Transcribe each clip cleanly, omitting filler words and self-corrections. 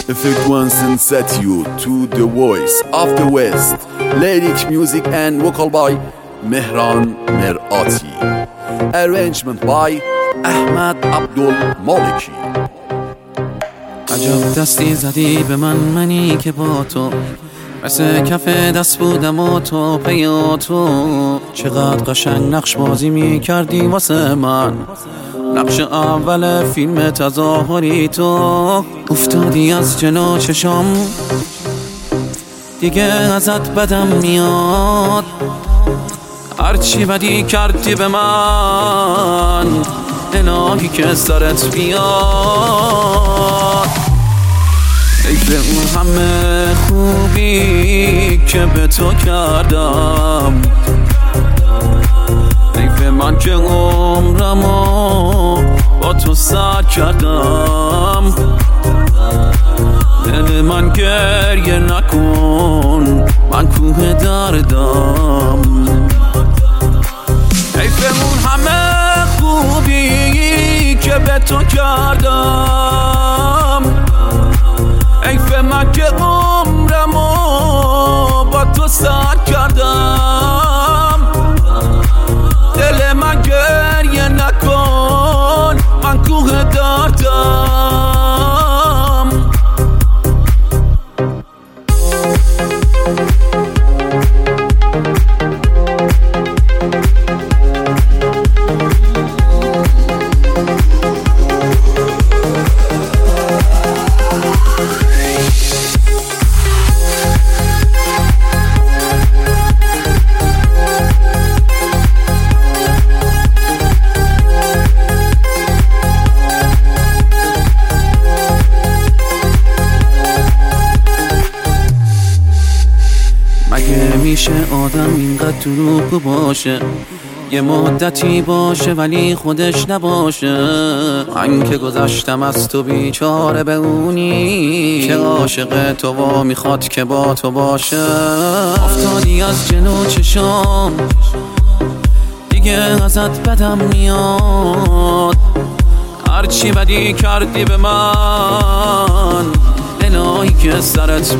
Effect One and set you to the voice of the West. Lyric music and vocal by Mehran Merati. Arrangement by Ahmad Abdul Maliki. عجب دستی زدی به منی که با تو مثل کف دست بودم و تو پی تو. چقدر قشنگ نقش بازی می کردی واسه من، نقش اول فیلم تظاهری تو. افتادی از جلو چشم دیگه ازت بدم میاد، هرچی بدی کردی به من الهی که سرت بیاد. ای به اون همه خوبی که به تو کردم، ای به من که عمرمو با تو سر کردم. دل من گریه نکن، من کوه دردم. ای به اون همه خوبی که به تو کردم، ای به من که عمرمو با تو سر کردم. دل من گریه نکن، من کوه دردم. مگه میشه آدم اینقدر دروغ باشه، یه مدتی باشه ولی خودش نباشه؟ من که گذشتم از تو بیچاره به اونی که عاشق تو و میخواد که با تو باشه. افتادی از جلو چشم دیگه ازت بدم میاد، هرچی بدی کردی به من الهی که سرت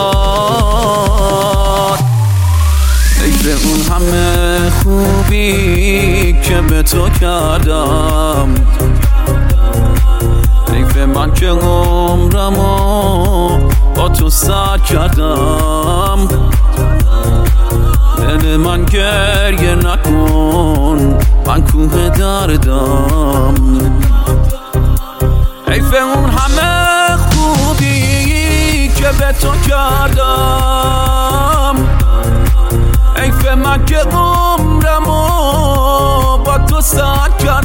بیاد. ای به اون همه خوبی که به تو کردم، ای به من که عمرمو با تو سر کردم. دل من گریه نکن، من کوه دردم. ای به اون همه خوبی که به تو کردم، ای به من که عمرمو با تو سر کردم.